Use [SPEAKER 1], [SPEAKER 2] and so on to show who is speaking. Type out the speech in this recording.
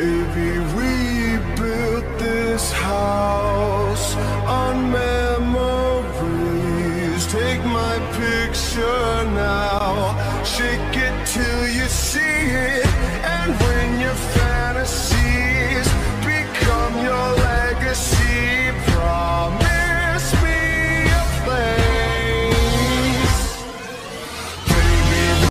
[SPEAKER 1] Baby, we built this house on memories. Take my picture